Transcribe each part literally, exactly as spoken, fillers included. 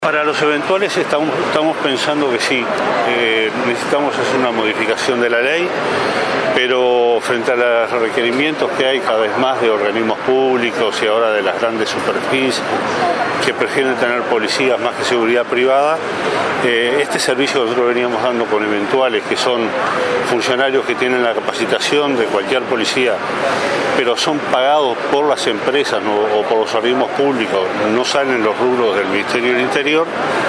Para los eventuales estamos, estamos pensando que sí, eh, necesitamos hacer una modificación de la ley, pero frente a los requerimientos que hay cada vez más de organismos públicos y ahora de las grandes superficies que prefieren tener policías más que seguridad privada, eh, este servicio que nosotros veníamos dando con eventuales, que son funcionarios que tienen la capacitación de cualquier policía, pero son pagados por las empresas, ¿no?, o por los organismos públicos, no salen los rubros del Ministerio del Interior,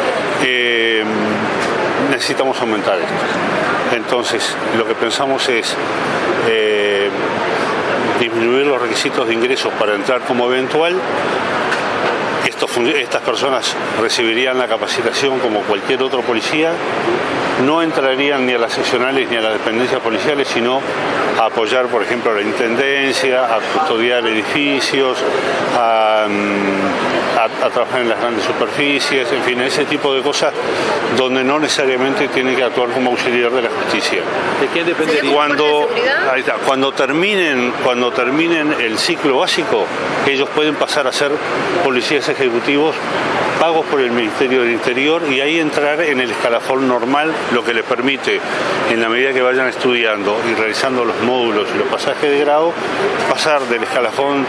eh, necesitamos aumentar esto. Entonces, lo que pensamos es eh, disminuir los requisitos de ingresos para entrar como eventual. Estos, estas personas recibirían la capacitación como cualquier otro policía, no entrarían ni a las seccionales ni a las dependencias policiales, sino a apoyar, por ejemplo, a la intendencia, a custodiar edificios, a, a, a trabajar en las grandes superficies, en fin, ese tipo de cosas donde no necesariamente tienen que actuar como auxiliar de la justicia. ¿De quién dependería? Cuando, ahí está, cuando terminen, cuando terminen el ciclo básico, ellos pueden pasar a ser policías ejecutivos pagos por el Ministerio del Interior y ahí entrar en el escalafón normal, lo que les permite, en la medida que vayan estudiando y realizando los módulos y los pasajes de grado, pasar del escalafón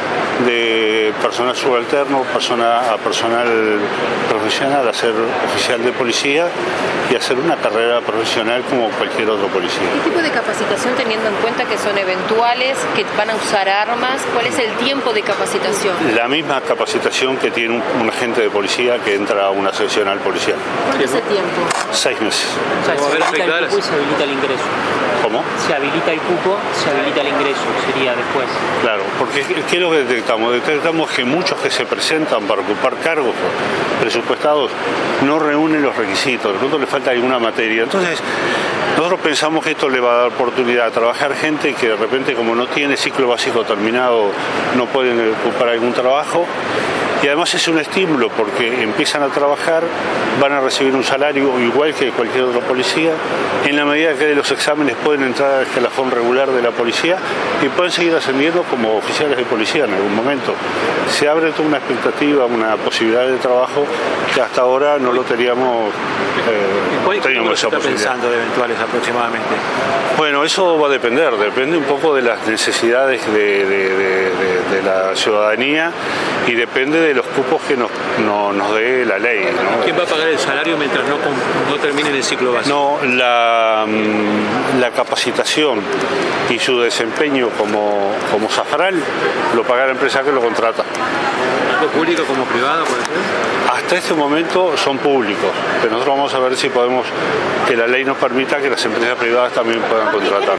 de personal subalterno persona, a personal profesional, a ser oficial de policía y hacer una carrera profesional como cualquier otro policía. ¿Qué tipo de capacitación, teniendo en cuenta que son eventuales, que van a usar armas? ¿Cuál es el tiempo de capacitación? La misma capacitación que tiene un, un agente de policía que entra a una seccional policial. ¿Cuánto es el tiempo? Seis meses. O sea, se habilita el cupo y se habilita el ingreso. ¿Cómo? Se habilita el cupo, se habilita el ingreso, sería después. Claro, porque ¿qué es lo que detectamos? Detectamos que muchos que se presentan para ocupar cargos presupuestados no reúnen los requisitos, de pronto le falta alguna materia. Entonces, nosotros pensamos que esto le va a dar oportunidad a trabajar gente que de repente, como no tiene ciclo básico terminado, no pueden ocupar algún trabajo. Y además es un estímulo porque empiezan a trabajar, van a recibir un salario igual que cualquier otro policía. En la medida que de los exámenes pueden entrar al escalafón regular de la policía y pueden seguir ascendiendo como oficiales de policía en algún momento. Se abre toda una expectativa, una posibilidad de trabajo que hasta ahora no lo teníamos. Eh, ¿Cuál teníamos esa está pensando de eventuales aproximadamente? Bueno, eso va a depender, depende un poco de las necesidades de, de, de, de, de la ciudadanía y depende de los cupos que nos, no, nos dé la ley, ¿no? ¿Quién va a pagar el salario mientras no, no terminen el ciclo básico? No, la, la capacitación y su desempeño como, como zafral lo paga la empresa que lo contrata. ¿Tanto público como privado, por ejemplo? Hasta este momento son públicos, pero nosotros vamos a ver si podemos, que la ley nos permita que las empresas privadas también puedan contratar.